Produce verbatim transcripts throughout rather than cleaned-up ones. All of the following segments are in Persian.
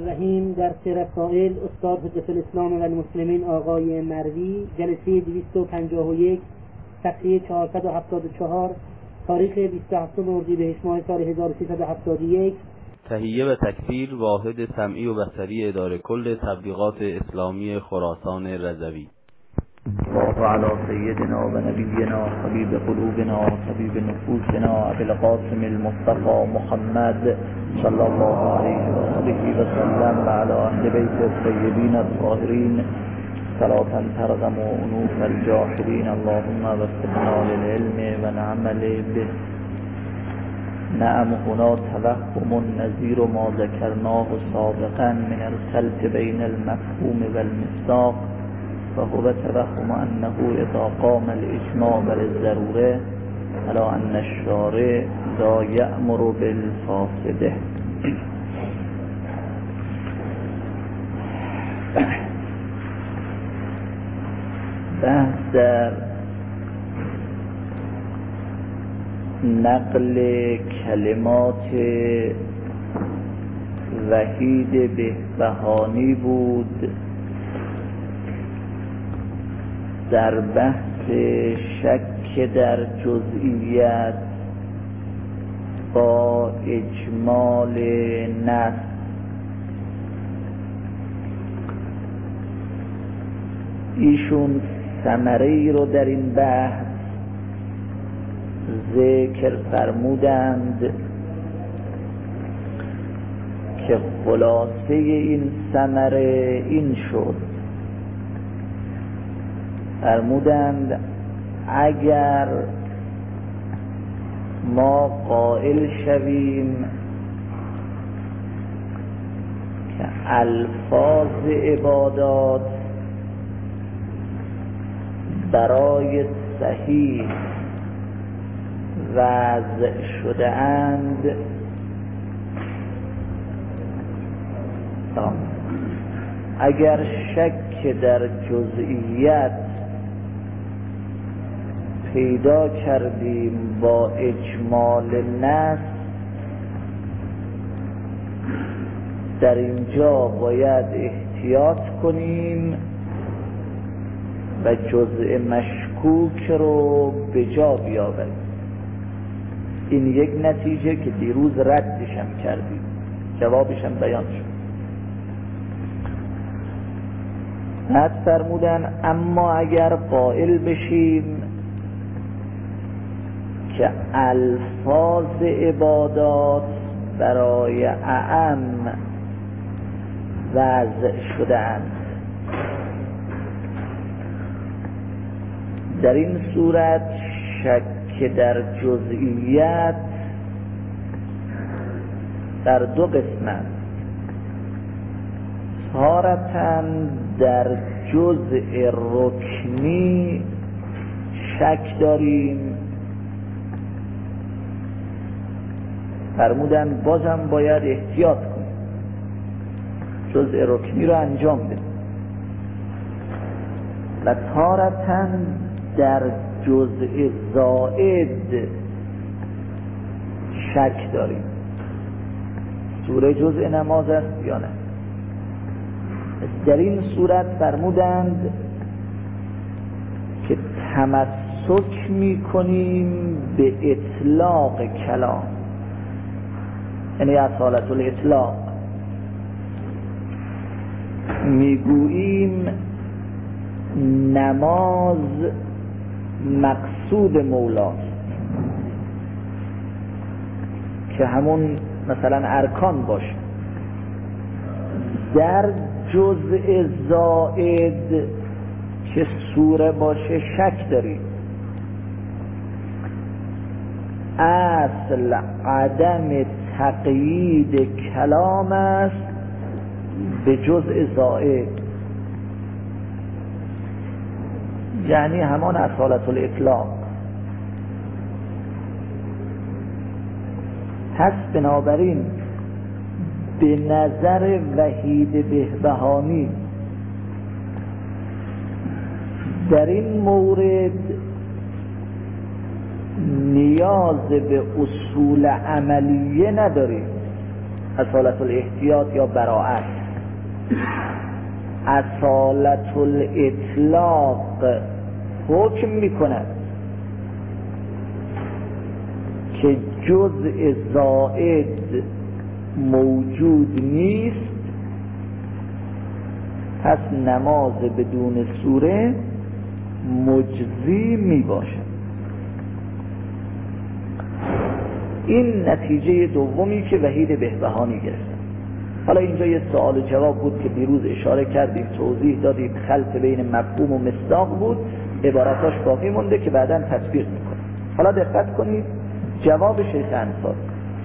الرحیم. درس رسائل استاد حجت الاسلام و المسلمین آقای مروی، جلسه دویست و پنجاه و یک، صفحه چهارصد و هفتاد و چهار، تاریخ بیست و هفتم اردیبهشت ماه سال هزار و سیصد و هفتاد و یک. تهیه و تکفیر واحد سمعی و بصری اداره کل تبلیغات اسلامی خراسان رضوی. الله علی سیدنا و نبینا حبیب قلوبنا و طبیب نفوسنا ابی القاسم المصطفى محمد صلی الله علیه و آله و سلم و علی اهل بیت الطیبین الطاهرین صلاة ترغم انوف الجاحدین. اللهم وفقنا للعلم و نعمل به. نعم هنا توهم نظیر ما ذکرناه سابقا من الخلط بین المفهوم و المصداق، فهو توهم انه اذا قام الاجماع بر الضروره على ان الشارع لا یأمر بالفاسده. بحث در نقل کلمات وحید بهبهانی بود. در بحث شک در جزئیات با اجمال نص ایشون ثمره ای رو در این بحث ذکر فرمودند که خلاصه این ثمره این شد. فرمودند اگر ما قائل شویم که الفاظ عبادات برای صحیح وضع شده اند، اگر شک در جزئیات پیدا کردیم با اجمال نص، در اینجا باید احتیاط کنیم و جزء مشکوک رو به جا بیاوریم. این یک نتیجه که دیروز ردشم کردیم، جوابشم بیان شد. بعد فرمودن اما اگر قائل بشیم که الفاظ عبادات برای اعم وضع شده اند، در این صورت شک در جزئیات در دو قسمت، تارة در جزء رکنی شک داریم. فرمودن بازم باید احتیاط کنیم، جزء رکنی رو انجام بدیم. و تارة در جزء زائد شک داریم، سوره جزء نماز است یا نه. در این صورت فرمودند که تمسک می کنیم به اطلاق کلام، یعنی اصالت الاطلاق، میگوییم نماز مقصود مولاست که همون مثلا ارکان باشه. در جزء زائد که سوره باشه شک داریم. اصل عدم تقیید کلام است به جزء زائد، یعنی همان اصالت الاطلاق. پس بنابراین به نظر وحید بهبهانی در این مورد نیاز به اصول عملیه نداریم، اصالت الاحتیاط یا براعت. اصالت الاطلاق حکم میکند که جزء زائد موجود نیست، پس نماز بدون سوره مجزی می باشد. این نتیجه دومی که وحید بهبهانی گرفت. حالا اینجا یه سوال و جواب بود که دیروز اشاره کردیم، توضیح دادیم، خلط بین مفهوم و مصداق بود، عبارتاش باقی مونده که بعداً تطبیق میکنه. حالا دقت کنید جواب شیخ انصاری.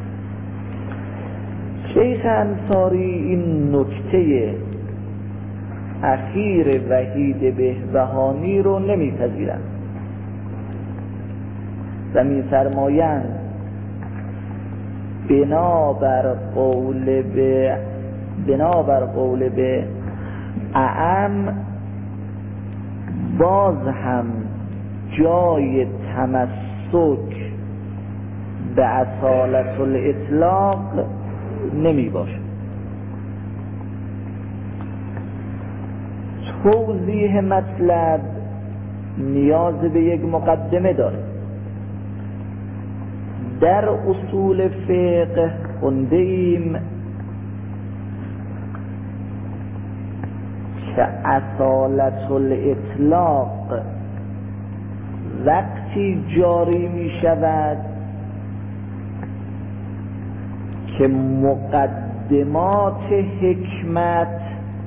شیخ انصاری این نکته اخیر وحید بهبهانی رو نمیپذیرند و می‌فرمایند بنابر قول به بنابر قول به اعم باز هم جای تمسک به اصالت الاطلاق نمی باشه. توضیح مطلب نیاز به یک مقدمه داره. در اصول فقه خونده ایم که اصالت الاطلاق وقتی جاری می شود که مقدمات حکمت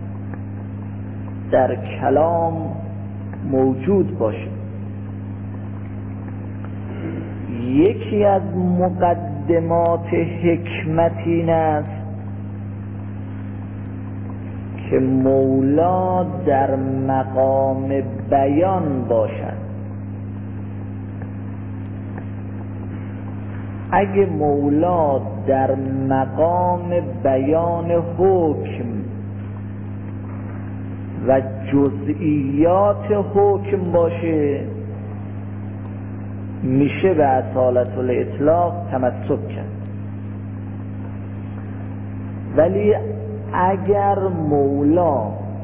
در کلام موجود باشه. یکی از مقدمات حکمت این است که مولا در مقام بیان باشد. اگه مولا در مقام بیان حکم و جزئیات حکم باشه میشه به اصالت الاطلاق تمسک کرد. ولی اگر مولا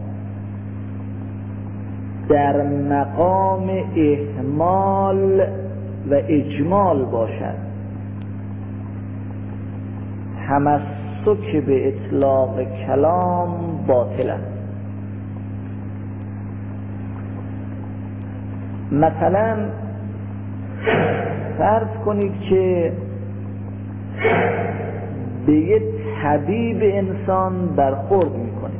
در مقام احمال و اجمال باشد تمسک به اطلاق کلام باطل است. مثلا فرض کنید که به یه طبیب انسان برخورد میکنه،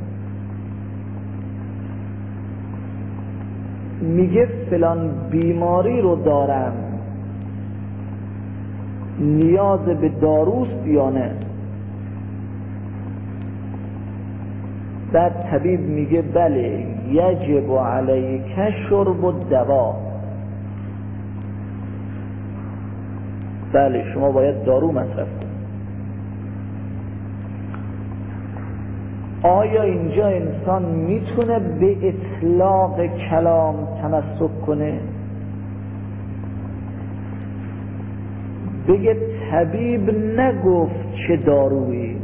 میگه فلان بیماری رو دارم، نیاز به داروست یا نه؟ بعد طبیب میگه بله یجب علیک شرب الدوا، بله شما باید دارو مصرف کنید. آیا اینجا انسان میتونه به اطلاق کلام تمسک کنه؟ بگه طبیب نگفت چه دارویی،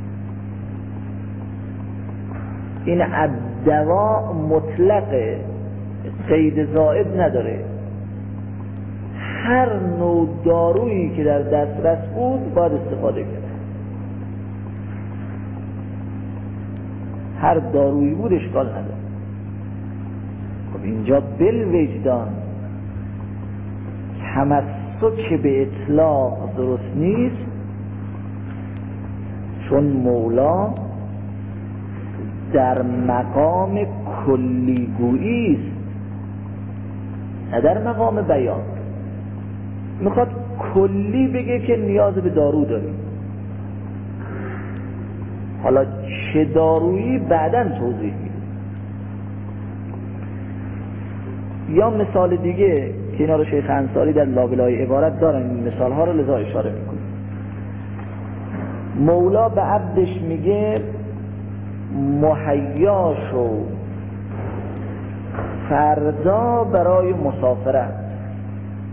این الدوا مطلقه، قید زائد نداره، هر نوع دارویی که در دسترس بود باید استفاده کرد، هر دارویی بود اشکال نداره. خب اینجا بالوجدان تمسک به اطلاق درست نیست، چون مولا در مقام کلیگویی است نه در مقام بیان. میخواد کلی بگه که نیاز به دارو داریم، حالا چه دارویی بعداً توضیح میده. یا مثال دیگه که اینا رو شیخ انصاری در لابلای عبارت دارن، این مثال ها رو لذا اشاره میکنه. مولا به عبدش میگه مهیا شو فردا برای مسافرت،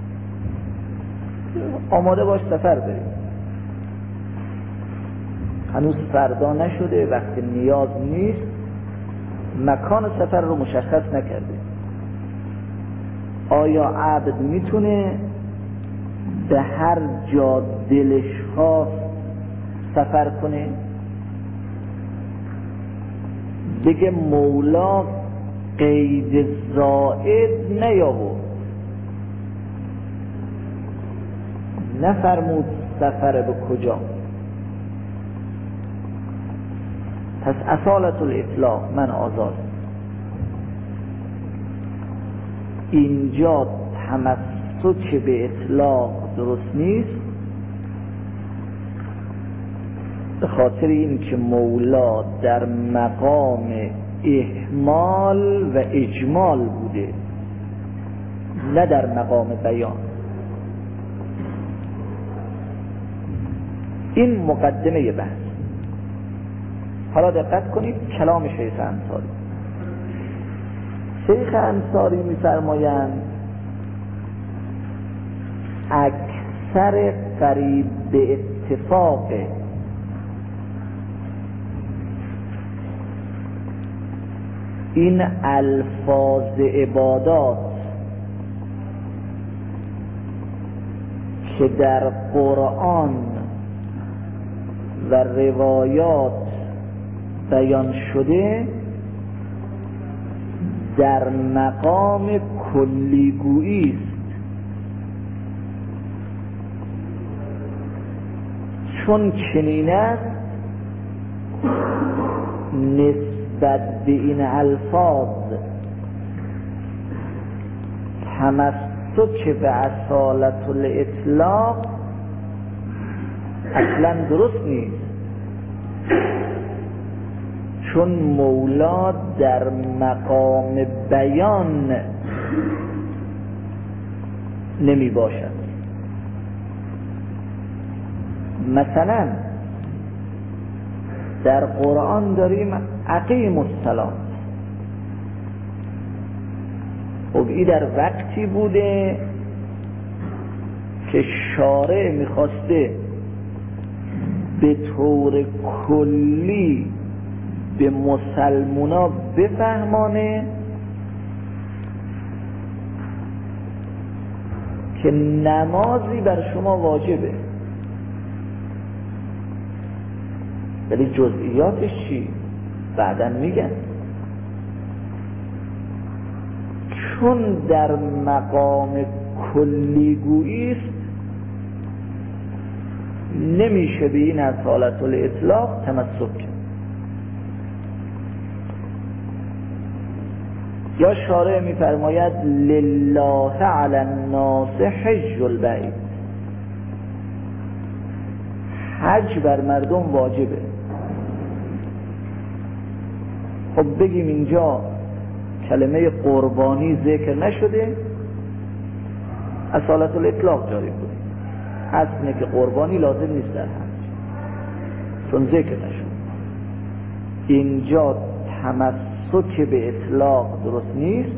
آماده باش سفر بریم. هنوز فردا نشده، وقت نیاز نیست، مکان سفر رو مشخص نکرده. آیا عبد میتونه به هر جا دلش خواست سفر کنه؟ بگه مولا قید زائد نیاورد، نفرمود سفر به کجا. پس اصالت الاطلاق من آزاد. اینجا تمسک به اطلاق درست نیست، به خاطر این که مولا در مقام اهمال و اجمال بوده، نه در مقام بیان. این مقدمه بحث. حالا دقت کنید کلام شیخ انصاری. شیخ انصاری می‌فرمایند اکثر قریب به اتفاق این الفاظ عبادات که در قرآن و روایات بیان شده در مقام کلیگویی است، چون چنین است نسبت به این الفاظ تمسک به اصالت الاطلاق اصلا درست نیست، چون مولا در مقام بیان نمی باشد. مثلا در قرآن داریم اقیم الصلاة، خب این در وقتی بوده که شارع میخواسته به طور کلی به مسلمونا بفهمانه که نمازی بر شما واجبه، ولی جزئیاتش چی؟ بعداً میگن. چون در مقام کلیگویی است نمیشه به این اصالت الاطلاق تمسک کرد. یا شارع میفرماید لله علی الناس حج البیت، حج بر مردم واجبه. خب بگیم اینجا کلمه قربانی ذکر نشده، اصالت الاطلاق جاری بود. اصل اینه که قربانی لازم نیست در حج، چون ذکر نشد. اینجا تمسک به اطلاق درست نیست،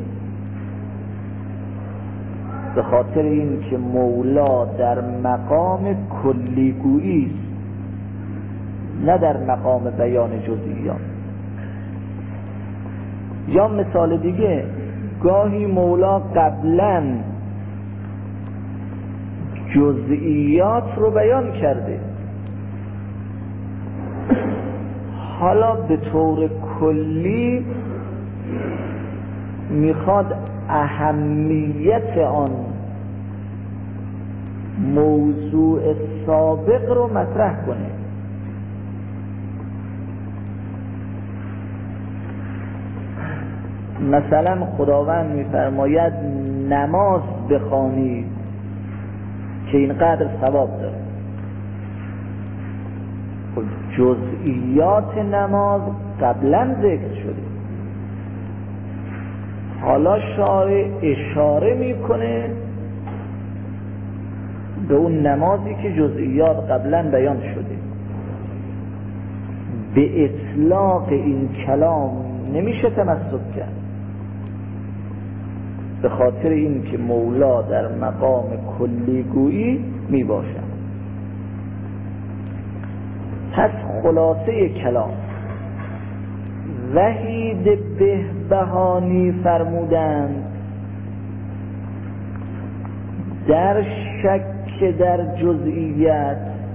به خاطر این که مولا در مقام کلیگویی است، نه در مقام بیان جزئیات. یا مثال دیگه، گاهی مولا قبلا جزئیات رو بیان کرده، حالا به طور کلی میخواد اهمیت آن موضوع سابق رو مطرح کنه. مثلا خداوند میفرماید نماز بخوانید که اینقدر ثواب داره. جزئیات نماز قبلا ذکر شده، حالا شارع اشاره میکنه به اون نمازی که جزئیات قبلا بیان شده. به اطلاق این کلام نمیشه تمسک کرد، به خاطر این که مولا در مقام کلیگویی می باشد. پس خلاصه کلام وحید بهبهانی فرمودند در شک در جزئیات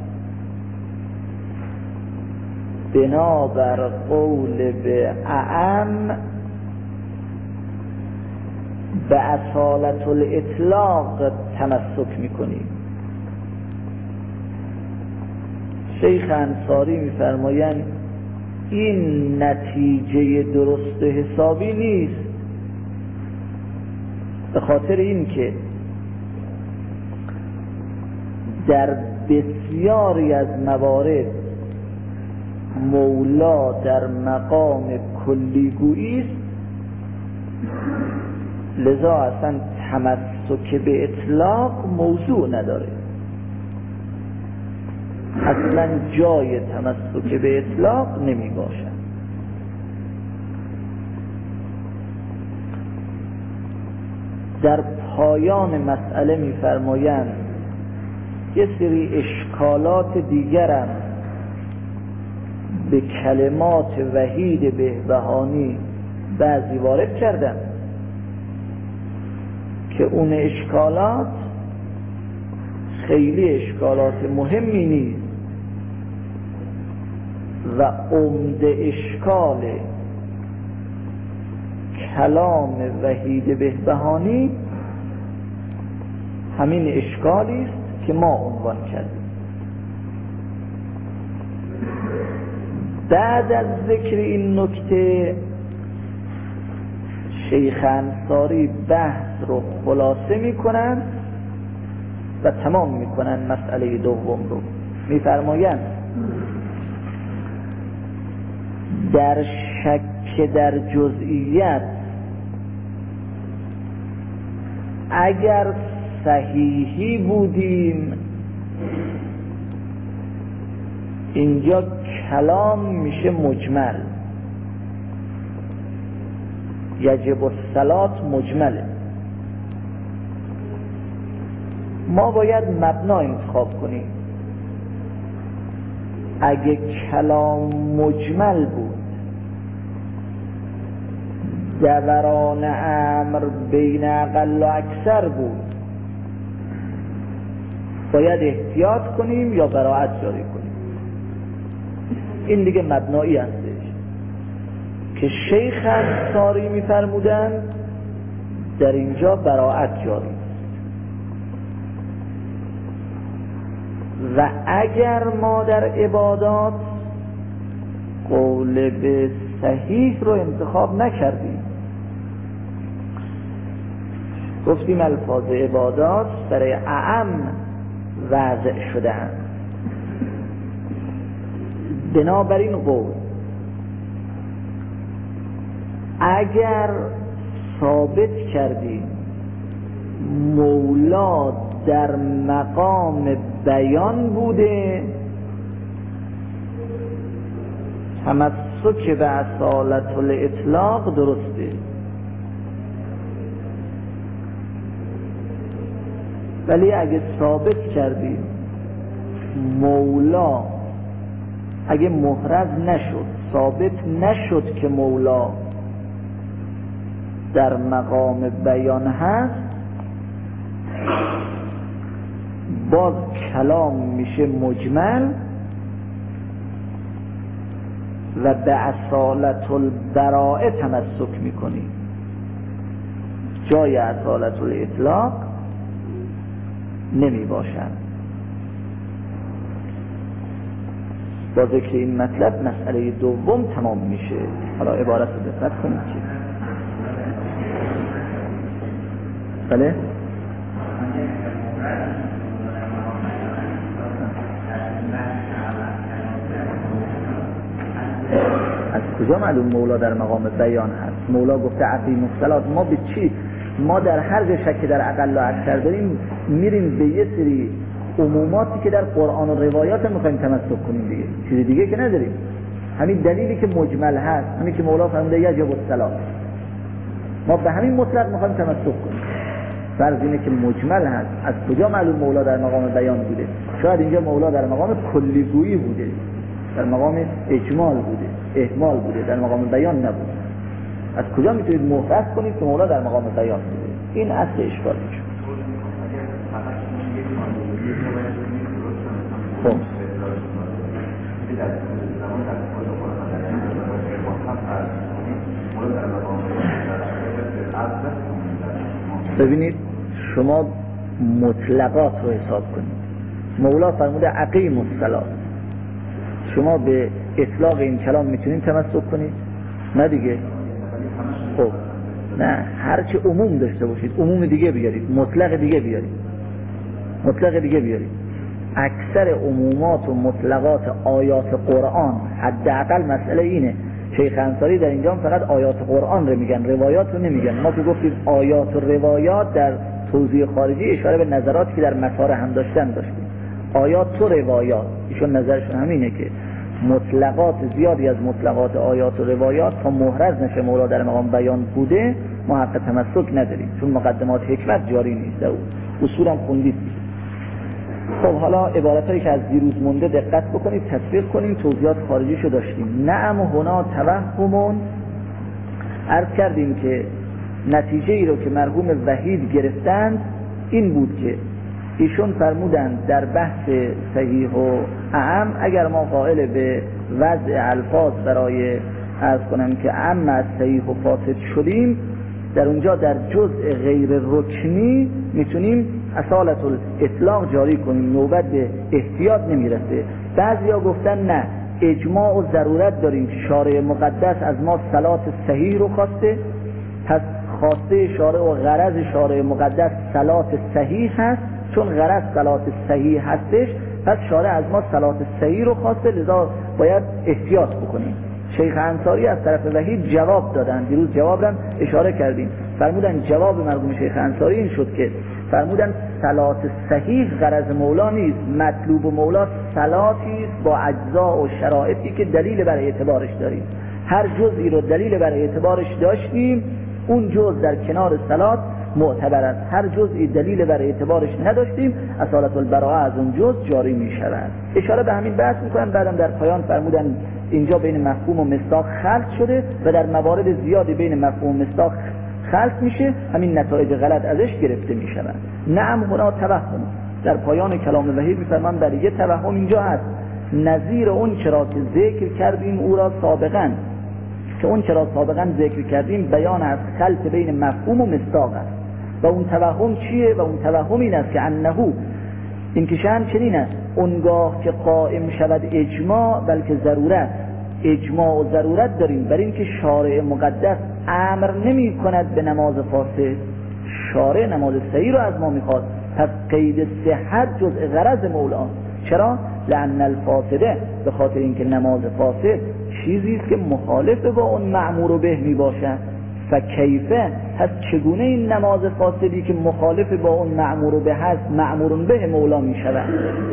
بنابر قول به اعم به اصالت الاطلاق تمسک میکنیم. شیخ انصاری میفرمایند این نتیجه درست حسابی نیست، به خاطر این که در بسیاری از موارد مولا در مقام کلیگویی است، لذا اصلا تمسک به اطلاق موضوع نداره، اصلا جای تمسک به اطلاق نمی باشد. در پایان مسئله می فرمایند یه سری اشکالات دیگرم به کلمات وحید بهبهانی بعضی وارد کردن که اون اشکالات خیلی اشکالات مهمی نیست و عمده اشکال کلام وحید بهبهانی همین اشکالی است که ما عنوان کردیم. بعد از ذکر این نکته شیخ انصاری بحث رو خلاصه میکنن و تمام میکنن مسئله دوم رو. میفرمایند در شک در جزئیات اگر صحیحی بودیم، اینجا کلام میشه مجمل، یجب الصلاة مجمله. ما باید مبنا انتخاب کنیم. اگه کلام مجمل بود، دوران امر بین اقل و اکثر بود، باید احتیاط کنیم یا براءت جاری کنیم. این دیگه مبنایی هستش که شیخ انصاری میفرمودند در اینجا براءت جاری و اگر ما در عبادات قول به صحیح رو انتخاب نکردیم، گفتیم الفاظ عبادات برای اعم وضع شده‌اند، بنابراین قول اگر ثابت کردیم مولا در مقام بیان بوده، تمسک به اصالت الاطلاق درسته. ولی اگه ثابت کردیم مولا اگه محرز نشد، ثابت نشد که مولا در مقام بیان هست، باز کلام میشه مجمل و به اصالت البراءه تمسک میکنیم، جای اصالت الاطلاق نمی باشند. با ذکر این مطلب مسئله دوم تمام میشه. حالا عبارت رو دقت کنید چی؟ بله؟ از کجا معلوم مولا در مقام بیان هست؟ مولا گفته اقیموا الصلاة. ما به چی؟ ما در هر جا شک در اقل و اکثر داریم میریم به یه سری عموماتی که در قرآن و روایات میخوایم تمسک کنیم دیگه، چیز دیگه که نداریم. همین دلیلی که مجمل هست، همین که مولا فرموده یجب الصلاة، ما به همین مطلق میخوایم تمسک کنیم. فرض اینه که مجمل هست، از کجا معلوم مولا در مقام بیان بوده؟ شاید اینجا مولا در مقام کلیگویی بوده، در مقام اجمال بوده، اهمال بوده، در مقام بیان نبوده. از کجا میتونید محرز کنید که مولا در مقام بیان بوده؟ این اصل اشکال میشه. خب ببینید شما مطلقات رو حساب کنید. مولا فرموده اقیم الصلاة، شما به اطلاق این کلام میتونید تمسک کنید؟ نه دیگه. خب نه، هرچی عموم داشته باشید عموم دیگه بیارید، مطلق دیگه بیارید، مطلق دیگه بیارید. اکثر عمومات و مطلقات آیات قرآن، حداقل مسئله اینه، شیخ انصاری در اینجا فقط آیات قرآن رو میگن، روایات رو نمیگن. ما که گفتیم آیات و روایات در توضیح خارجی اشاره به نظراتی که در مسار هم داشتن داشتیم. آیات و روایات، ایشون نظرشون همینه که مطلقات زیادی از مطلقات آیات و روایات تا محرز نشه مولا در مقام بیان بوده ما حق تمسک نداریم، چون مقدمات حکمت جاری نیست در اون. اصولا خوندید. خب حالا عبارتایی که از دیروز مونده دقت بکنید، تطبیق کنید، توضیحات خارجیشو داشتیم. نعم هنا توهمون، عرض کردیم که نتیجه ای رو که مرحوم وحید گرفتند این بود که ایشون فرمودند در بحث صحیح و اعم اگر ما قائل به وضع الفاظ برای عرض کنم که اعم از صحیح و فاسد شدیم، در اونجا در جزء غیر رکنی میتونیم اصالت الاطلاق جاری کنیم، نوبت به احتیاط نمیرسه. بعضیا گفتن نه، اجماع و ضرورت داریم که شارع مقدس از ما صلات صحیح رو خواسته، پس خواسته شارع و غرض شارع مقدس صلات صحیح هست، چون غرض صلات صحیح هستش پس شارع از ما صلات صحیح رو خواسته، لذا باید احتیاط بکنیم. شیخ انصاری از طرف وحید جواب دادن، دیروز جواب رو اشاره کردیم، فرمودن جواب مرحوم شیخ انصاری این شد که فرمودن صلات صحیح غرض مولا نیست، مطلوب مولا صلاتی با اجزا و شرایطی که دلیل بر اعتبارش داریم. هر جزئی رو دلیل بر اعتبارش داشتیم، اون جزء در کنار صلات معتبر است. هر جزئی دلیل بر اعتبارش نداشتیم، اصالت البراءه از اون جزء جاری می شود. اشاره به همین بحث میکنن. بعدم در پایان فرمودن اینجا بین مفهوم و مصداق خلط شده و در موارد زیادی بین مفهوم و مصداق خلط میشه، همین نتایج غلط ازش گرفته میشن. نعم هنا توهم، در پایان کلام وحید میفرمان در یه توهم اینجا هست، نظیر اون چرا که ذکر کردیم او را سابقا، که اون چرا سابقا ذکر کردیم بیان از خلط بین مفهوم و مصداق است. و اون توهم چیه؟ و اون توهم این است که انهو، این که شأن چنین است، اونگاه که قائم شود اجماع بلکه ضرورت، اجماع و ضرورت داریم بر این که شارع مقدس امر نمی کند به نماز فاسد، شارع نماز صحیح رو از ما میخواد، پس قید صحت جزء غرض مولا. چرا؟ لأن الفاسده، به خاطر اینکه نماز فاسد چیزی است که مخالف با اون معمور به می باشد. فکیفه، پس چگونه این نماز فاسدی که مخالف با اون معمور به هست معمور به مولا می شود؟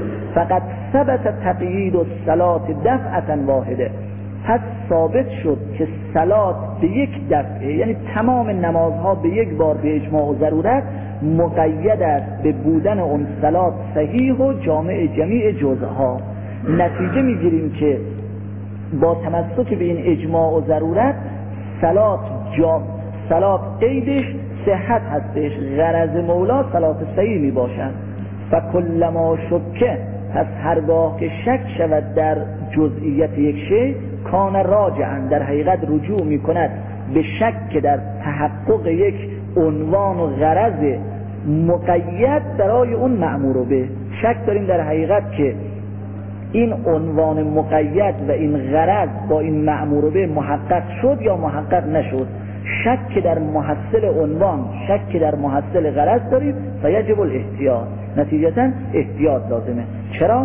فقط ثبت تقیید و صلات دفعتا واحده، پس ثابت شد که صلات به یک دفعه، یعنی تمام نمازها به یک بار به اجماع و ضرورت مقید است به بودن اون صلات صحیح و جامع جمیع جزءها. نتیجه میگیریم که با تمسک به این اجماع و ضرورت صلات جا صلات قیدش صحت هستش، غرض مولا صلات صحیح می باشند. و کلما شکه، پس هرگاه که شک شود در جزئیت یک شی، کان راجعا، در حقیقت رجوع می کند به شک که در تحقق یک عنوان و غرض مقید برای اون معمور به. شک داریم در حقیقت که این عنوان مقید و این غرض با این معمور به محقق شد یا محقق نشد. شک در محصل عنوان، شک در محصل غرض داریم و یجب الاحتیاط، نتیجتا احتیاط لازمه. چرا؟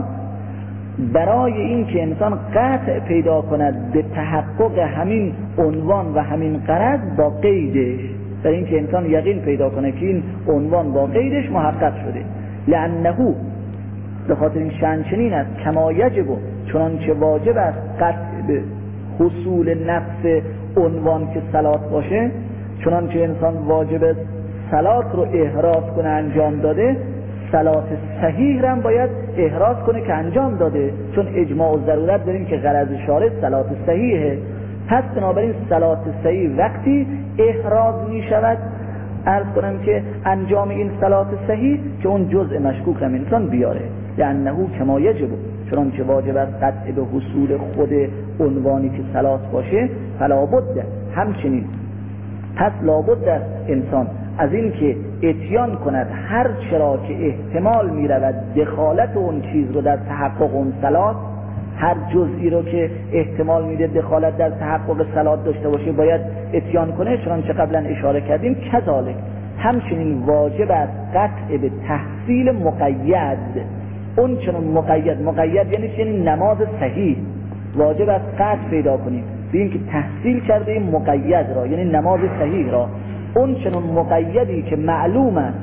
برای این که انسان قطع پیدا کند به تحقق همین عنوان و همین غرض با قیدش، برای این که انسان یقین پیدا کنه که این عنوان با قیدش محقق شده. لأنه، به خاطر این شأن چنین است، کما یجب، چنانچه واجب است قطع به حصول نفس عنوان که صلات باشه، چنانچه انسان واجب صلات رو احراز کنه انجام داده، صلات صحیح را باید احراز کنه که انجام داده، چون اجماع و ضرورت داریم که غرض شارع صلات صحیحه. پس بنابراین صلات صحیح وقتی احراز می شود عرض کنم که انجام این صلات صحیح که اون جزء مشکوک را انسان بیاره، لانه کما یجب، چنانچه واجب است قطع به حصول خود عنوانی که صلات باشه، فلا بد، همچنین پس لابد است انسان از این که اتیان کند هر چرا که احتمال می رود دخالت اون چیز رو در تحقق اون صلات، هر جزئی رو که احتمال میده دخالت در تحقق صلات داشته باشه باید اتیان کنه، چنانچه قبلا اشاره کردیم. کذالک همچنین واجب است قطع به تحصیل مقید، اون چنون مقید، مقید یعنی یعنی نماز صحیح، واجب است قطع پیدا کنیم به این که تحصیل کرده این مقید را، یعنی نماز صحیح را، اون چنون مقیدی که معلوم است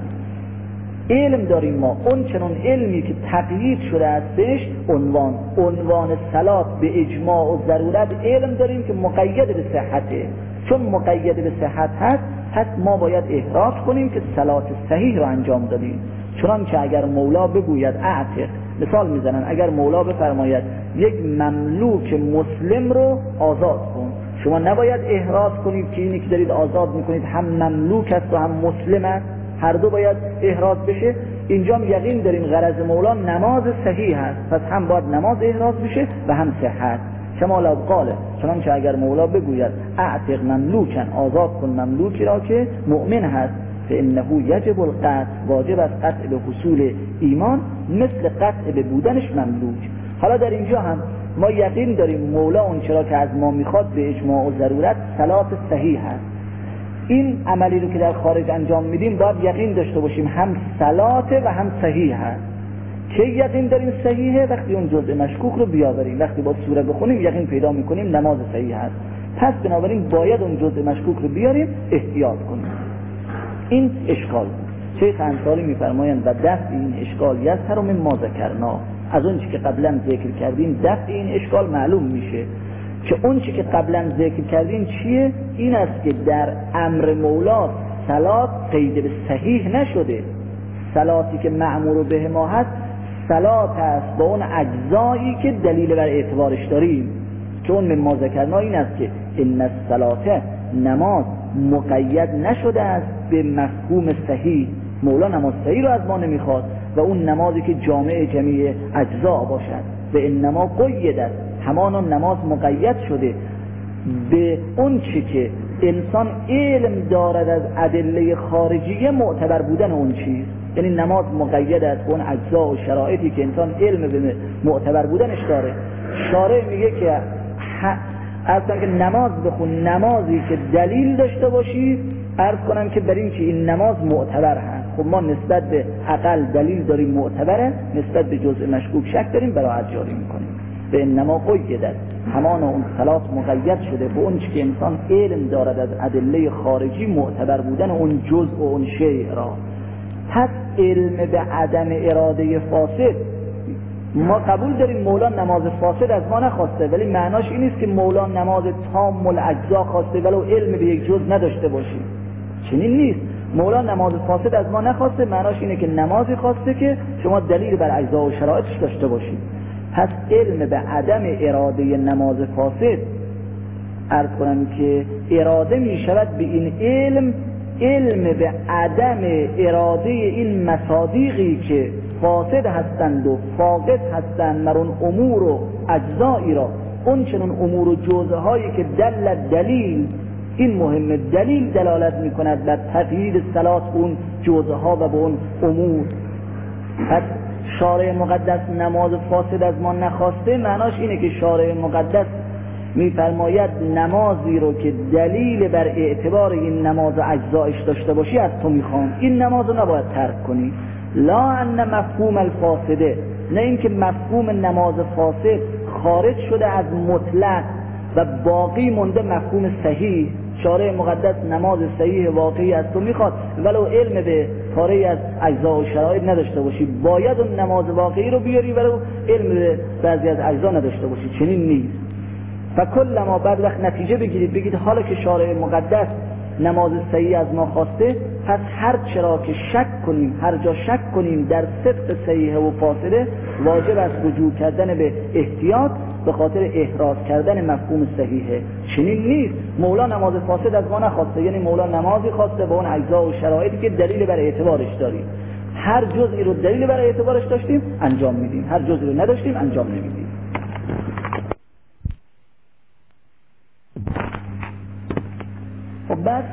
علم داریم ما، اون چنون علمی که تقیید شده است بهش عنوان عنوان صلات به اجماع و ضرورت علم داریم که مقید به صحته، چون مقید به صحت هست پس ما باید احراز کنیم که صلات صحیح رو انجام دادیم. چنانچه اگر مولا بگوید اعتق، مثال میزنن اگر مولا بفرماید یک مملوک مسلم رو آزاد کن، شما نباید احراز کنید که اینی که دارید آزاد میکنید هم مملوک است و هم مسلم است، هر دو باید احراز بشه. اینجا یقین داریم غرض مولا نماز صحیح هست، پس هم باید نماز احراز بشه و هم صحت. شما لو قاله، چنانچه اگر مولا بگوید اعتق مملوکن، آزاد کن مملوکی را که مؤمن هست، فانه یجب القطع، واجب است قطع به حصول ایمان مثل قطع به بودنش مملوک. حالا در اینجا هم ما یقین داریم مولا اون چرا که از ما میخواد به اجماع و ضرورت صلات صحیح هست. این عملی رو که در خارج انجام میدیم باید یقین داشته باشیم هم صلاته و هم صحیح هست. که یقین داریم صحیحه وقتی اون جزء مشکوک رو بیاوریم، وقتی با سوره بخونیم یقین پیدا میکنیم نماز صحیح هست، پس بنابراین باید اون جزء مشکوک رو بیاریم، احتیاط کنیم. این اشکال بود. شیخ انصاری میفرمایند و دفع این اشکال یظهر من ما ذکرنا، از اون چی که قبلا ذکر کردیم دفع این اشکال معلوم میشه که اون چی که قبلا ذکر کردیم چیه؟ این است که در امر مولا صلات قید به صحیح نشده، صلاتی که معمور به ما هست صلات است با اون اجزایی که دلیل بر اعتبارش داریم، چون من ما ذکرنا این است که ان الصلاه، نماز مقید نشده است به مفهوم صحیح، مولا نماز صحیح رو از ما نمیخواد و اون نمازی که جامع جمیع اجزا باشد، و انما قید است، همانا نماز مقید شده به اون چی که انسان علم دارد از ادله خارجیه معتبر بودن اون چیز، یعنی نماز مقید است به اون اجزا و شرایطی که انسان علم به معتبر بودنش داره. شارع میگه که اصلا که نماز بخون، نمازی که دلیل داشته باشی، عرض کنم که بر این که این نماز معتبر هست. خب ما نسبت به عقل دلیل داریم معتبره، نسبت به جزء مشکوک شک داریم، براحت جاری میکنیم. به انما قید است، همان اون صلات مقید شده به اون که انسان علم دارد از ادله خارجی معتبر بودن اون جزء و اون شیء را. پس علم به عدم اراده فاسد، ما قبول داریم مولا نماز فاسد از ما نخواسته، ولی معناش این نیست که مولا نماز تام الاجزا خواسته ولو علم به یک جزء نداشته باشیم، چنین نیست. مولا نماز فاسد از ما نخواسته، معناش اینه که نمازی خواسته که شما دلیل بر اجزا و شرایطش داشته باشید. پس علم به عدم اراده نماز فاسد، عرض کنم که اراده می شود به این علم، علم به عدم اراده این مصادیقی که فاسد هستند و فاقد هستند در اون امور و اجزایی را، اون چنون امور و جزء هایی که دل دلیل، این مهمه، دلیل دلالت می کند بر تقیید صلات اون جزء ها و به اون امور. پس شارع مقدس نماز فاسد از ما نخواسته، معناش اینه که شارع مقدس میفرماید نمازی رو که دلیل بر اعتبار این نماز اجزایش داشته باشی از تو میخوام، این نماز رو نباید ترک کنی. لا ان مفهوم الفاسده، نه اینکه مفهوم نماز فاسد خارج شده از مطلق و باقی مونده مفهوم صحیح. شارع مقدس نماز صحیح واقعی از تو میخواد ولو علم به پاره از اجزا و شرایط نداشته باشی، باید اون نماز واقعی رو بیاری ولو علم به بعضی از اجزا نداشته باشی، چنین نیست. و کل ما بعد وقت نتیجه بگیرید بگید حالا که شارع مقدس نماز صحیح از ما خواسته، پس هر چرا که شک کنیم، هر جا شک کنیم در صدق صحیح و فاصله، واجب است رجوع کردن به احتیاط به خاطر احراز کردن مفهوم صحیحه. چنین نیست مولا نماز فاسد از ما نخواسته، یعنی مولا نمازی خواسته با اون اجزا و شرایطی که دلیل بر اعتبارش داریم. هر جزئی رو دلیل برای اعتبارش داشتیم انجام میدیم، هر جزئی رو نداشتیم انجام نمیدیم. خب بعد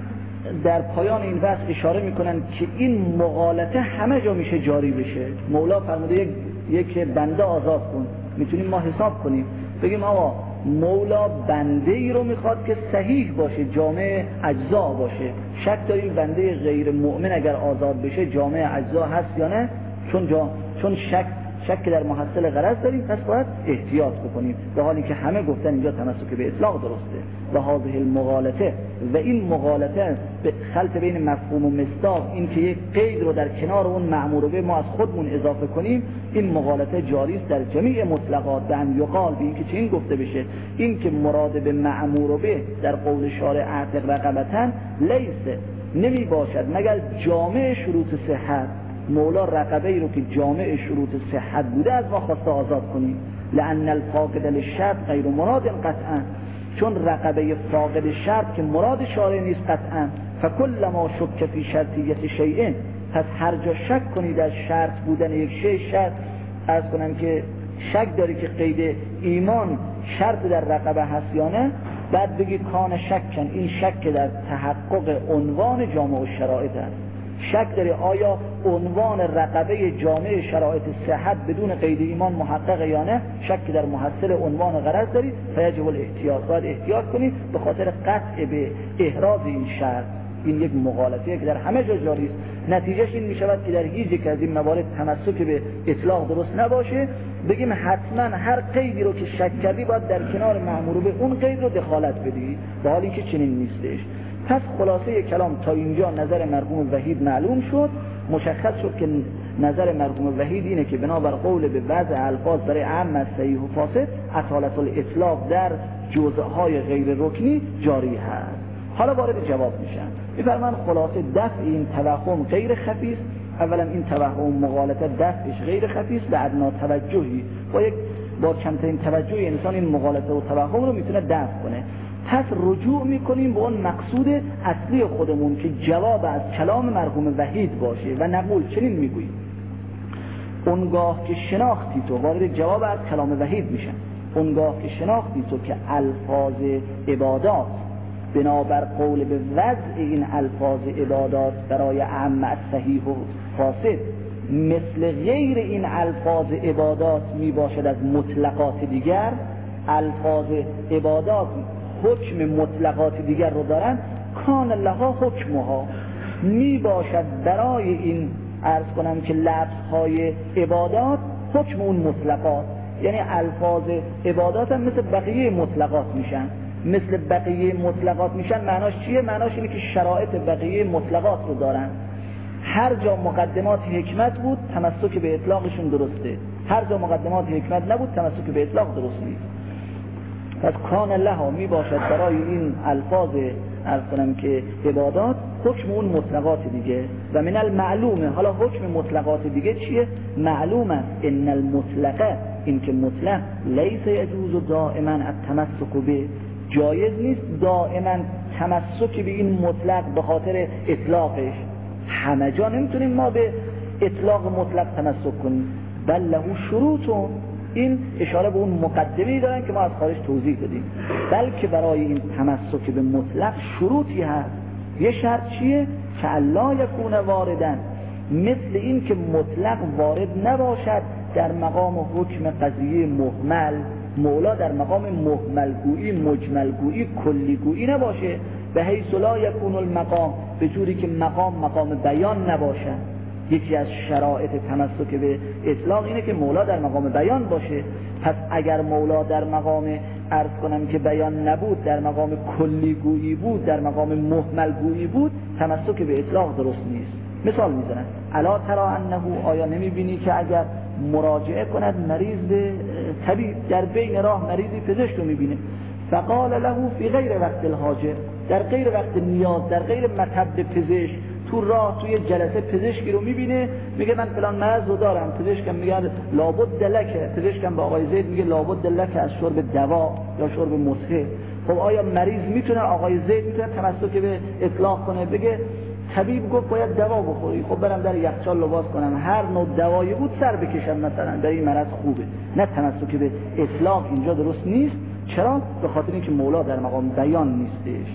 در پایان این بحث اشاره میکنن که این مغالطه همه جا میشه جاری بشه. مولا فرموده یک یک بنده آزاد کن. میتونیم ما حساب کنیم بگیم آقا مولا بنده ای رو میخواد که صحیح باشه، جامع اجزا باشه. شک داریم بنده غیر مؤمن اگر آزاد بشه جامع اجزا هست یا نه؟ چون جا... چون شک شک در محصل غرض داریم، پس باید احتیاط بکنیم، در حالی که همه گفتن اینجا تمسک به اطلاق درسته. و هذه المغالطه، و این مغالطه به خلط بین مفهوم و مصداق، این که یک قید رو در کنار اون مأمور به ما از خودمون اضافه کنیم، این مغالطه جاری است در جمیع مطلقات. به ان یقال، به این که چه این گفته بشه، این که مراد به مأمور به در قول شارع اعتق رقبتن لیسه، نمی باشد مگر جامع شروط صحت. مولا رقبه ای رو که جامع شروط صحت بوده از ما خواسته آزاد کنیم. لأن الفاقد للشرط غیر مراد قطعا، چون رقبه فاقد شرط که مراد شارع نیست قطعا. فکل ما شک فی شرطیت شیء، پس هر جا شک کنی در شرط بودن یک شی، شرط عرض کنم که شک داری که قید ایمان شرط در رقبه هست یا نه، بعد بگی کان شکن، این شک در تحقق عنوان جامع شرایط است. شک داری آیا عنوان رقبه جامع شرایط صحت بدون قید ایمان محقق یا نه، شک در محصل عنوان غرض داری، فیجب الاحتیاط، باید احتیاط کنی به خاطر قطع به احراز این شرط. این یک مغالطه که در همه جا جاری است. نتیجهش این می شود که در هیچ یک از این موارد تمسک به اطلاق درست نباشه، بگیم حتما هر قیدی رو که شک کردی باید در کنار مأمور به اون قید رو دخالت بدی، در حالی که چنین نیستش. پس خلاصه کلام تا اینجا نظر مرحوم وحید معلوم شد. مشخص شد که نظر مرحوم وحید اینه که بنابر قول به وضع الفاظ برای عام از صحیح و فاسد، اطالت الاطلاق در جزءهای غیر رکنی جاری هست. حالا وارد جواب میشن. میفرمان خلاصه دفع این توهم غیر خفی است. اولا این توهم مغالطه دفعش غیر خفی است به ادنا توجهی، با یک با کمترین توجه انسان این مغالطه و توهم رو میتونه دفع کنه. پس رجوع میکنیم به اون مقصود اصلی خودمون که جواب از کلام مرحوم وحید باشه و نقول چنین میگوییم: اونگاه که شناختی تو، وارد جواب از کلام وحید میشن، اونگاه که شناختی تو که الفاظ عبادات بنابر قول به وضع این الفاظ عبادات برای اعم از صحیح و فاسد مثل غیر این الفاظ عبادات می باشد از مطلقات دیگر، الفاظ عبادات حکم مطلقات دیگر رو دارن، کان لها حکمها، می باشد برای این عرض کنم که لفظهای عبادات حکم اون مطلقات. یعنی الفاظ عبادات هم مثل بقیه مطلقات میشن، مثل بقیه مطلقات میشن. معناش چیه؟ معناش اینه که شرایط بقیه مطلقات رو دارن. هر جا مقدمات حکمت بود تمسک به اطلاقشون درسته، هر جا مقدمات حکمت نبود تمسک به اطلاق درست نیست. پس کان لها می باشد برای این الفاظ عرض کنم که عبادات حکم اون مطلقات دیگه. و من المعلومه، حالا حکم مطلقات دیگه چیه؟ معلوم است ان المطلقه، این که مطلق لیس یجوز دائما التمسک به، جایز نیست دائما تمسک به این مطلق به خاطر اطلاقش. همه جا نمیتونیم ما به اطلاق مطلق تمسک کنیم، بل له شروطون، این اشاره به اون مقدمه‌ای دارن که ما از خارج توضیح دادیم، بلکه برای این تمسک به مطلق شروطی هست. یه شرط چیه؟ که الا یکون واردن، مثل این که مطلق وارد نباشد در مقام حکم قضیه محمل. مولا در مقام محملگویی، مجملگویی، کلیگویی نباشه. به حیث لا یکون المقام، به جوری که مقام مقام بیان نباشه. یکی از شرایط تمسک به اطلاق اینه که مولا در مقام بیان باشه. پس اگر مولا در مقام عرض کنم که بیان نبود، در مقام کلیگویی بود، در مقام محملگویی بود، تمسک به اطلاق درست نیست. مثال میزنن: الا ترى انه، آیا نمیبینی که اگر مراجعه کند مریض به طبیب، در بین راه مریضی پزشک رو میبینه، فقال له فی غیر وقت الحاجه، در غیر وقت نیاز، در غیر مطب پزشک تو راه توی جلسه پزشکی رو میبینه میگه من فلان مرض رو دارم، پزشکم میگه لابد دلکه، پزشکم به آقای زید میگه لابد دلکه از شرب دوا یا شرب مسهل. خب آیا مریض میتونه، آقای زید میتونه تمسک به اطلاق کنه بگه طبیب گفت باید دوا بخوری، خب برم در یخچال لباس کنم هر نوع دوایی بود سر بکشم مثلا در این مرض خوبه؟ نه، تمسک به اطلاق اینجا درست نیست. چرا؟ به خاطر اینکه مولا در مقام بیان نیستش.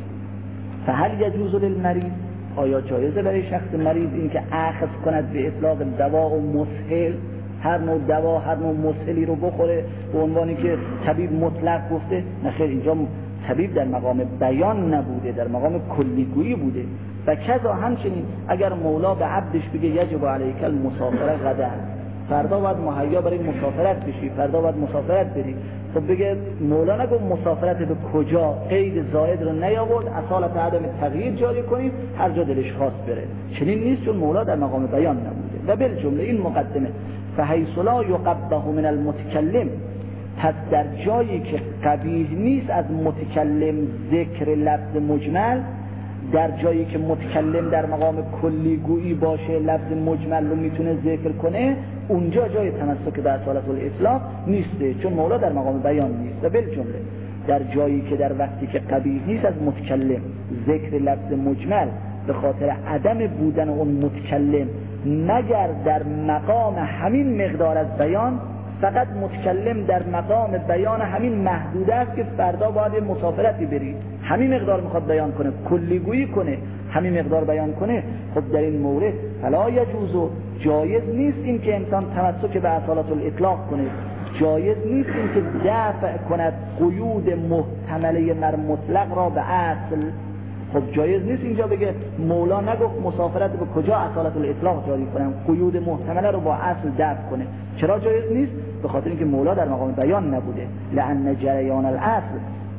فهل یجوز للمریض، آیا جایزه برای شخص مریض اینکه اخذ کند به اطلاق دوا و مسهل، هر نوع دوا هر نوع مسهلی رو بخوره به عنوانی که طبیب مطلق گفته؟ نه خیر، اینجا طبیب در مقام بیان نبوده، در مقام کلیگویی بوده. و کذا همچنین اگر مولا به عبدش بگه یجب علیک المسافره غدا، فردا باید مهیا برای مسافرت بشی، فردا باید مسافرت بری، خب بگه مولا نگو مسافرت به کجا، قید زائد رو نیاورد، اصالت عدم تغییر جاری کنید هر جا دلش خواست بره. چنین نیست، چون مولا در مقام بیان نبوده. و بالجمله این مقدمه فحیث لا یقبح من المتکلم، پس در جایی که قبیح نیست از متکلم ذکر لفظ مجمل، در جایی که متکلم در مقام کلیگویی باشه لفظ مجمل رو میتونه ذکر کنه، اونجا جای تمسک به اصالت الاطلاق نیسته، چون مولا در مقام بیان نیست. و بالجمله در جایی که در وقتی که قبیح نیست از متکلم ذکر لفظ مجمل به خاطر عدم بودن اون متکلم، مگر در مقام همین مقدار از بیان، فقط متکلم در مقام بیان همین محدوده است که فردا باید مسافرتی بری، همین مقدار میخواد بیان کنه، کلیگویی کنه، همین مقدار بیان کنه، خب در این مورد فلا یجوز، جایز نیست این که انسان تمسک به اصالت الاطلاق کنه، جایز نیست این که دفع کند قیود محتمله مر مطلق را به اصل. خب جایز نیست اینجا بگه مولا نگفت مسافرت به کجا اصالت الاطلاق جاری کنم، قیود محتمله رو با اصل دفع کنه. چرا جایز نیست؟ به خاطر اینکه مولا در مقام بیان نبوده. لأن جریان الاصل،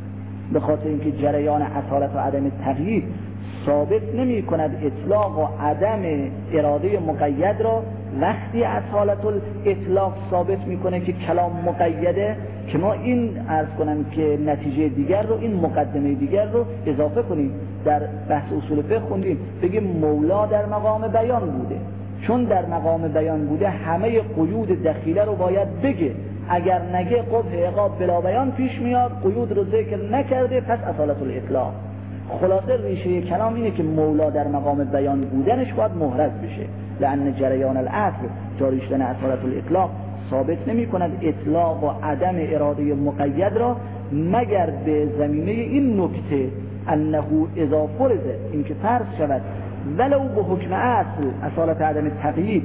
به خاطر اینکه جریان اصالت و عدم تغییر ثابت نمی کند اطلاق و عدم اراده مقید را. وقتی اصالت الاطلاق ثابت میکنه که کلام مقیده، که ما این عرض کنم که نتیجه دیگر رو، این مقدمه دیگر رو اضافه کنیم. در بحث اصول فقه خوندیم بگیم مولا در مقام بیان بوده، چون در مقام بیان بوده همه قیود دخیله رو باید بگه، اگر نگه قبح عقاب بلا بیان پیش میاد، قیود رو ذکر نکرده، پس اصالت الاطلاق. خلاصه ریشه کلام اینه که مولا در مقام بیان بودنش باید محرز بشه. لأن جریان الاصل، جاری شدن اصالت الاطلاق، ثابت نمی کند اطلاق و عدم اراده مقید را مگر به زمینه این نکته انه اذا فرض، اینکه فرض شود ولو به حکم اصل اصالت عدم تقیید،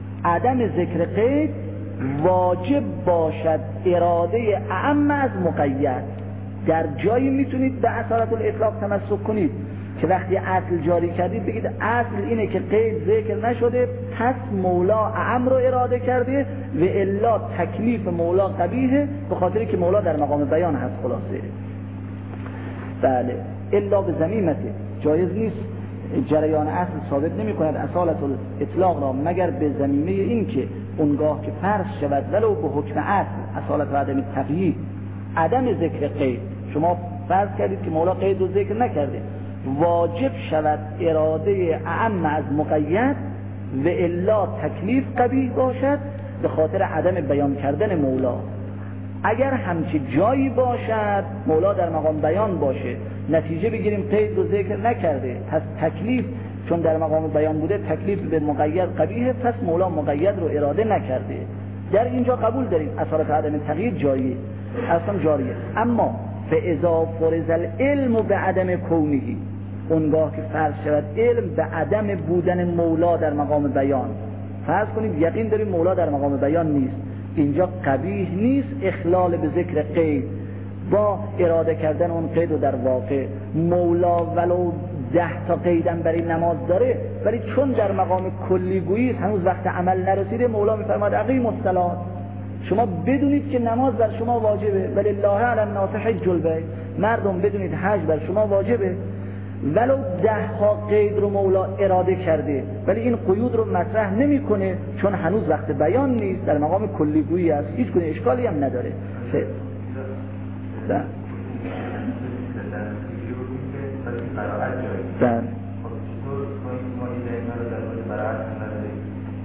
عدم ذکر قید، واجب باشد اراده اعم از مقید. در جایی میتونید به اصالت الاطلاق تمسک کنید که وقتی اصل جاری کردید بگید اصل اینه که قید ذکر نشده، پس مولا اعم رو اراده کرده و الا تکلیف مولا قبیحه، به خاطری که مولا در مقام بیان هست. خلاصه بله، الا به ضمیمته، جایز نیست جریان اصل ثابت نمی کند اصالت الاطلاق را مگر به ضمیمه این که اونگاه که فرض شود ولو به حکم اصل اصالت و عدم تقیید، عدم ذکر قید، شما فرض کردید که مولا قید رو ذکر نکرده، واجب شود اراده اعم از مقید و الا تکلیف قبیح باشد به خاطر عدم بیان کردن مولا. اگر همچی جایی باشد مولا در مقام بیان باشه، نتیجه بگیریم قید رو ذکر نکرده، پس تکلیف چون در مقام بیان بوده تکلیف به مقید قبیحه، پس مولا مقید رو اراده نکرده، در اینجا قبول داریم اصالت عدم تغییر جاییه، اصلا جاریه. اما فاذا فرض العلم به عدم کونهی، اونگاه که فرض شود علم به عدم بودن مولا در مقام بیان، فرض کنید یقین داریم مولا در مقام بیان نیست، اینجا قبیح نیست اخلال به ذکر قید با اراده کردن اون قید. و در واقع مولا ولو ده تا قیدم برای نماز داره، ولی چون در مقام کلیگویی هنوز وقت عمل نرسیده، مولا میفرماد اقیم الصلاة، شما بدونید که نماز بر شما واجبه، ولی الله علی الناس حج البیت، مردم بدونید حج بر شما واجبه. ولو ده ها قید رو مولا اراده کرده، ولی این قیود رو مطرح نمیکنه چون هنوز وقت بیان نیست، در مقام کلیگویی است، هیچ گونه اشکالی هم نداره. بله بله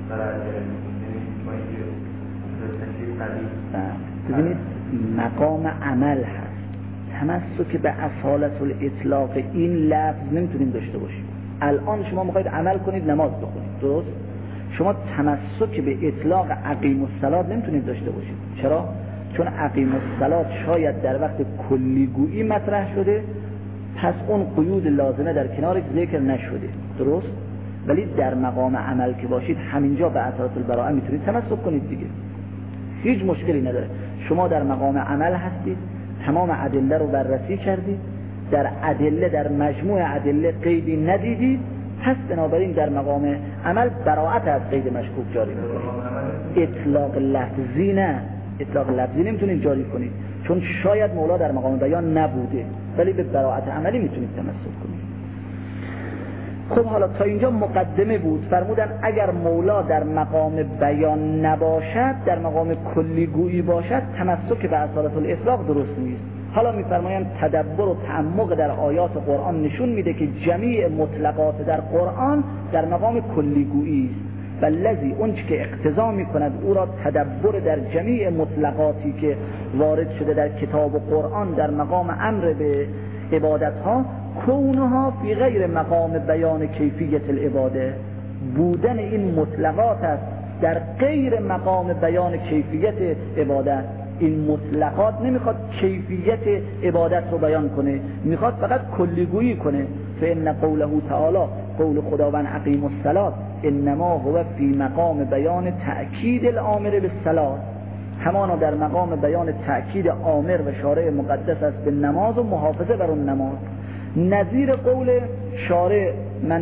ببینید مقام عمل هست، تمسک به اصالت الاطلاق این لفظ نمیتونیم داشته باشیم. الان شما میخواید عمل کنید، نماز بخونید، درست؟ شما تمسک به اطلاق اقیم الصلاة نمیتونید داشته باشید. چرا؟ چون اقیم الصلاة شاید در وقت کلیگویی مطرح شده، پس اون قیود لازمه در کنارش ذکر نشده، درست؟ ولی در مقام عمل که باشید همینجا به اثرات البراءه میتونید تمسک کنید دیگه، هیچ مشکلی نداره. شما در مقام عمل هستید، تمام ادله رو بررسی کردید، در ادله در مجموع ادله قیدی ندیدید، پس بنابراین در مقام عمل براءت از قید مشکوک جاری میکنید. اطلاق لفظی نه، اطلاق لفظی نمیتونید جاری کنید، چون شاید مولا در مقام بیان نبوده، ولی به براءت عملی میتونید تمسک کنید. خب حالا تا اینجا مقدمه بود. فرمودن اگر مولا در مقام بیان نباشد، در مقام کلیگویی باشد، تمسک به اصالت الاطلاق درست نیست. حالا میفرمایند تدبر و تعمق در آیات قرآن نشون میده که جمیع مطلقات در قرآن در مقام کلیگویی است، و لذی اون که اقتضا میکند او را تدبر در جمیع مطلقاتی که وارد شده در کتاب و قرآن در مقام امر به عبادت ها، کونها فی غیر مقام بیان کیفیت العباده، بودن این مطلقات است در غیر مقام بیان کیفیت عبادت. این مطلقات نمیخواد کیفیت عبادت رو بیان کنه، میخواد فقط کلیگویی کنه. فإن قوله تعالی، قول خداوند اقیم الصلاة انما هو فی مقام بیان تأکید الامر بالصلاة، همانا در مقام بیان تأکید آمر و شارع مقدس است به نماز و محافظه بر اون نماز. نظیر قول شارع من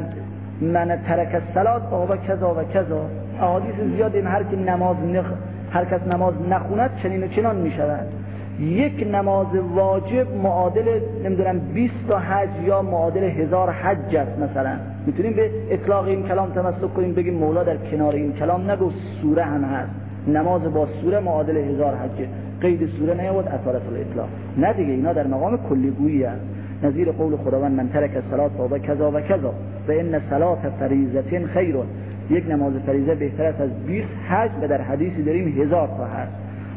من ترک الصلاة فهو کذا و کذا، احادیث زیاد این هر که نماز نخ هر کس نماز نخوند چنین و چنان می شود. یک نماز واجب معادل نمیدونم بیست تا حج یا معادل هزار حج است مثلا. میتونیم به اطلاق این کلام تمسک کنیم، بگیم مولا در کنار این کلام نگو سوره هم هست، نماز با سوره معادل هزار حج، قید سوره نیاورد اصالت الاطلاق. نه دیگه، اینا در مقام کلیگویی است. نظیر قول خداوند من ترک الصلاة فهو کذا و کذا و ان صلاة فریضة خیر، یک نماز فریضه بهتر است از بیست حج، و در حدیثی داریم هزار تا حج.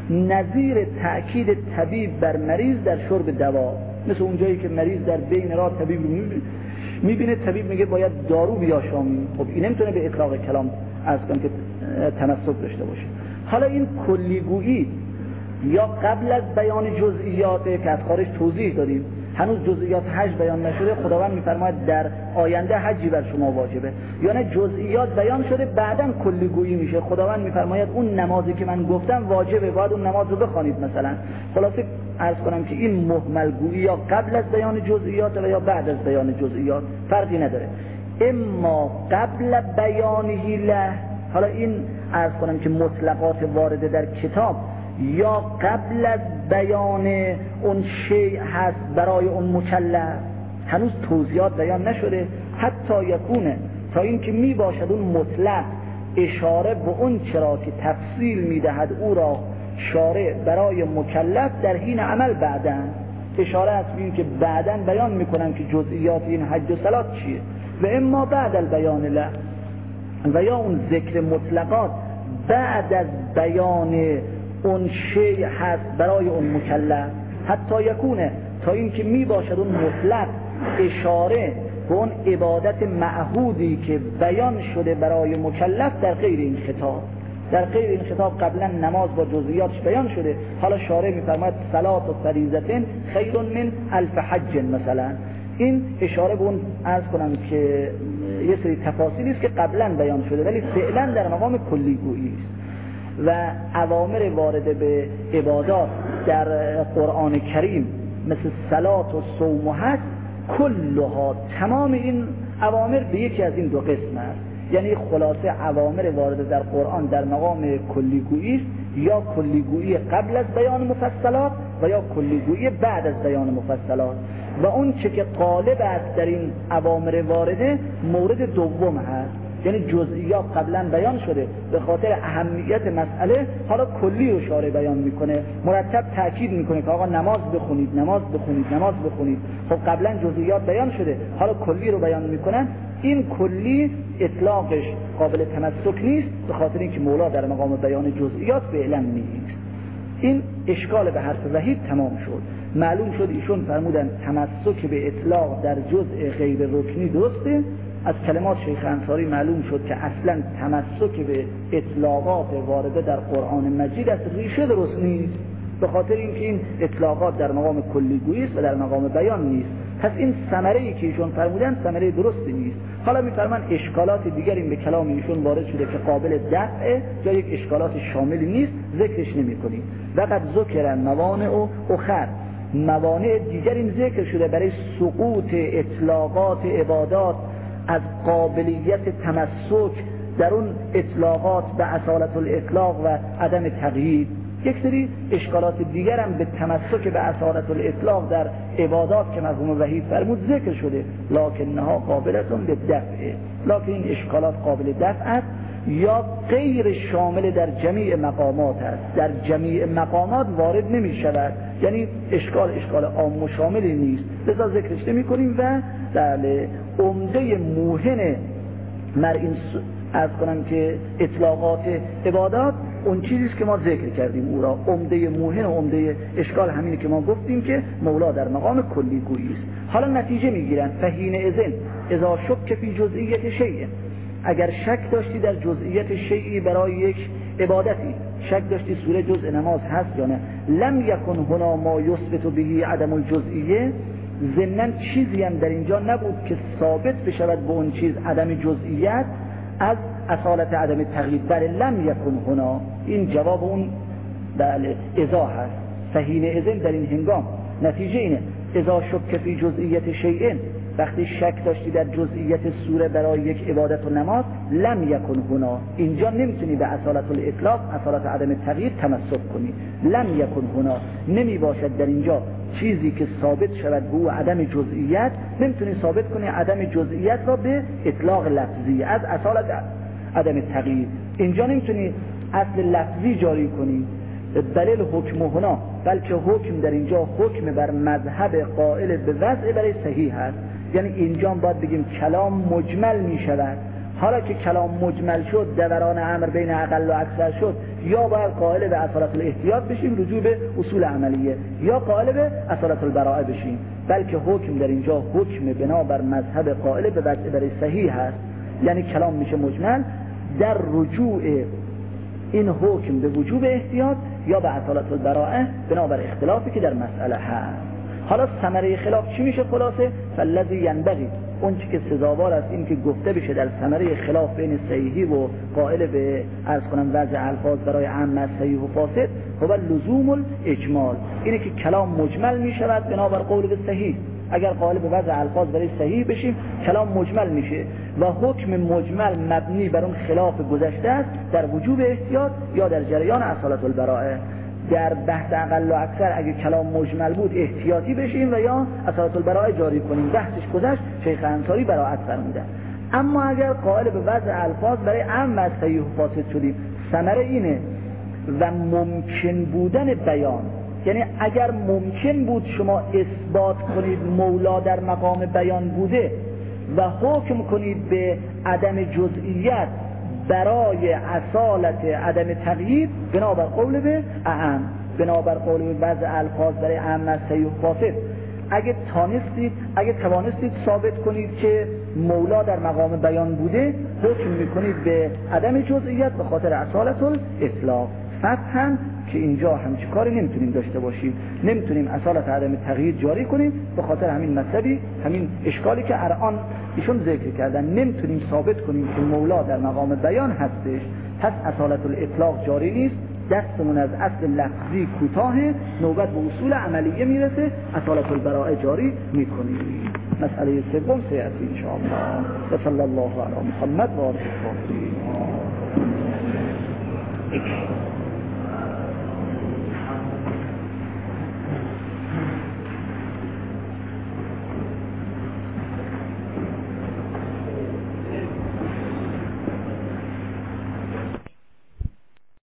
نظیر تأکید طبیب بر مریض در شرب دوا، مثل اونجایی که مریض در بین راه طبیب رو میبینه، طبیب میگه باید دارو بیاشامی. خب این نمیتونه به اطلاق کلام از کن که تمسک داشته باشه. حالا این کلیگویی یا قبل از بیان جزئیات که از خارج توضیح دادیم، هنوز جزئیات حج بیان نشده، خداوند میفرماید در آینده حجی بر شما واجبه، یا نه جزئیات بیان شده بعداً کلیگویی میشه، خداوند میفرماید اون نمازی که من گفتم واجبه، باید اون نماز رو بخوانید مثلا. خلاصه عرض کنم که این مهمل گویی یا قبل از بیان جزئیات و یا بعد از بیان جزئیات فرقی نداره. اما قبل بیانه له، حالا این عرض کنم که مطلقات وارده در کتاب یا قبل از بیان اون شیء هست برای اون مکلف، هنوز توضیحات بیان نشده، حتی یکونه تا این که می باشد اون مطلق اشاره به اون چرا که تفصیل می دهد او را شارع برای مکلف در حین عمل بعدن، اشاره است به این که بعدن بیان می کنم که جزئیات این حج و صلات چیه. و اما بعد البیان له، و یا اون ذکر مطلقات بعد از بیان اون شیء هست برای اون مکلف، حتی یکونه تا این که می باشد اون مطلق اشاره به اون عبادت معهودی که بیان شده برای مکلف در غیر این خطاب. در غیر این خطاب قبلا نماز با جزئیاتش بیان شده، حالا شارع می‌فرماید صلات و فریضة خیر من الف حج مثلا. این اشاره به اون عرض کنم که یه سری تفاصیلی است که قبلا بیان شده ولی فعلا در مقام کلیگویی است. و اوامر وارده به عبادات در قرآن کریم مثل صلات و صوم و حج، کلها تمام این اوامر به یکی از این دو قسم است. یعنی خلاصه اوامر وارده در قرآن در مقام کلیگویی است، یا کلیگویی قبل از بیان مفصلات و یا کلیگویی بعد از بیان مفصلات. و اون چه که غالب است در این اوامر وارده مورد دوم هست، یعنی جزئیات قبلا بیان شده، به خاطر اهمیت مسئله حالا کلی رو شارع بیان میکنه، مرتب تاکید میکنه که آقا نماز بخونید نماز بخونید نماز بخونید. خب قبلا جزئیات بیان شده، حالا کلی رو بیان میکنن. این کلی اطلاقش قابل تمسک نیست، به خاطر اینکه مولا در مقام بیان جزئیات فعلا نیست. این اشکال به حرف وحید تمام شد. معلوم شد ایشون فرمودن تمسک به اطلاق در جزء غیر رکنی درسته. از کلمات شیخ انصاری معلوم شد که اصلا تمسک به اطلاقات وارده در قرآن مجید از ریشه درست نیست، به خاطر اینکه این اطلاقات در مقام کلیگویی است و در مقام بیان نیست. پس این ثمره ای که ایشون فرمودن ثمره درستی نیست. حالا میفرمان اشکالات دیگری به کلام ایشون وارد شده که قابل دفعه یا یک اشکالات شاملی نیست، ذکرش نمی‌کنیم. وقد ذکر موانع و اخر، موانع دیگری این ذکر شده برای سقوط اطلاقات عبادات از قابلیت تمسک در اون اطلاقات به اصالت الاطلاق و عدم تقیید. یک سری اشکالات دیگر هم به تمسک به اصالت الاطلاق در عبادات که مرحوم وحید فرمود ذکر شده، لکنها قابلتون به دفعه، لکن این اشکالات قابل دفع است یا غیر شامل در جمیع مقامات است، در جمیع مقامات وارد نمی شود، یعنی اشکال اشکال عام و شاملی نیست، لذا ذکرش نمی کنیم. و بله عمده موهن مر این از کنم که اطلاقات عبادات اون چیزیست که ما ذکر کردیم، او را عمده موهن و عمده اشکال همینه که ما گفتیم که مولا در مقام کلی گویی است. حالا نتیجه میگیرن فحین اذن اذا شک فی جزئیت شیء، اگر شک داشتی در جزئیت شیئی برای یک عبادتی، شک داشتی سوره جزء نماز هست یا نه، لم یکن هنا ما یثبت به عدم الجزئیه، ضمناً چیزی هم در اینجا نبود که ثابت بشود به اون چیز عدم جزئیت از اصالت عدم تغییر، بله لم یکن هنا، این جواب اون بله اذا هست. فحین اذن در این هنگام نتیجه اینه اذا شک فی جزئیت شیء، وقتی شک داشتی در جزئیت سوره برای یک عبادت و نماز، لم یکن هنا، اینجا نمیتونی به اصالت الاطلاق اصالت عدم تغییر تمسک کنی. لم یکن هنا، نمی باشد در اینجا چیزی که ثابت شود به او عدم جزئیت، نمیتونی ثابت کنی عدم جزئیت را به اطلاق لفظی از اصالت عدم تغییر. اینجا نمیتونی اصل لفظی جاری کنی، بلل حکم هنا، بلکه حکم در اینجا حکم بر مذهب قائل به وضع برای صحیح هست، یعنی اینجا باید بگیم کلام مجمل می شود. حالا که کلام مجمل شد، دوران امر بین اقل و اکثر شد، یا باید قائل به اصالت الاحتیاط بشیم رجوع به اصول عملیه، یا قائل به اصالت البراءه بشیم، بلکه حکم در اینجا حکم بنا بر مذهب قائل به وضع برای صحیح هست، یعنی کلام میشه مجمل در رجوع این حکم به وجوب احتیاط یا به اصالت البراءه بنابر اختلافی که در مسئله هست. حالا ثمره خلاف چی میشه؟ خلاصه فالذی ینبغی، اون چی که سزاوار است این که گفته بشه در ثمره خلاف بین صحیحی و قائل به عرض کنم وضع الفاظ برای عام صحیح و فاسد، هو لزوم الاجمال، اینه که کلام مجمل میشود بنابر قول به صحیح. اگر قائل به وضع الفاظ برای صحیح بشیم کلام مجمل میشه و حکم مجمل مبنی بر اون خلاف گذشته است در وجوب احتیاط یا در جریان اصالت البراءه. در بحث اقل و اکثر اگه کلام مجمل بود احتیاطی بشیم و یا اصالت البراءه جاری کنیم، بحثش گذشت، شیخ انصاری براءت فرمودن. اما اگر قائل به وضع الفاظ برای عام و صحیح و فاسد شدیم، ثمره اینه و ممکن بودن بیان، یعنی اگر ممکن بود شما اثبات کنید مولا در مقام بیان بوده و حکم کنید به عدم جزئیت برای اصالت عدم تغییر بنابر قول به اعم، بنابر قول به وضع الفاظ برای عام صحیح و فاسد، اگه تانستید اگه توانستید ثابت کنید که مولا در مقام بیان بوده، حکم میکنید به عدم جزئیت به خاطر اصالت الاطلاق. فتحاً که اینجا همچی کاری نمیتونیم داشته باشیم، نمیتونیم اصالت عدم تغییر جاری کنیم به خاطر همین مطلبی، همین اشکالی که الان ایشون ذکر کردن، نمیتونیم ثابت کنیم که مولا در مقام بیان هستش، پس اصالت الاطلاق جاری نیست، دستمون از اصل لفظی کوتاه، نوبت به اصول عملیه میرسه، اصالت البراءه جاری میکنیم. مسئله سوم سیاسی ان شاء الله. صلی الله علی محمد و آله الطاهرین.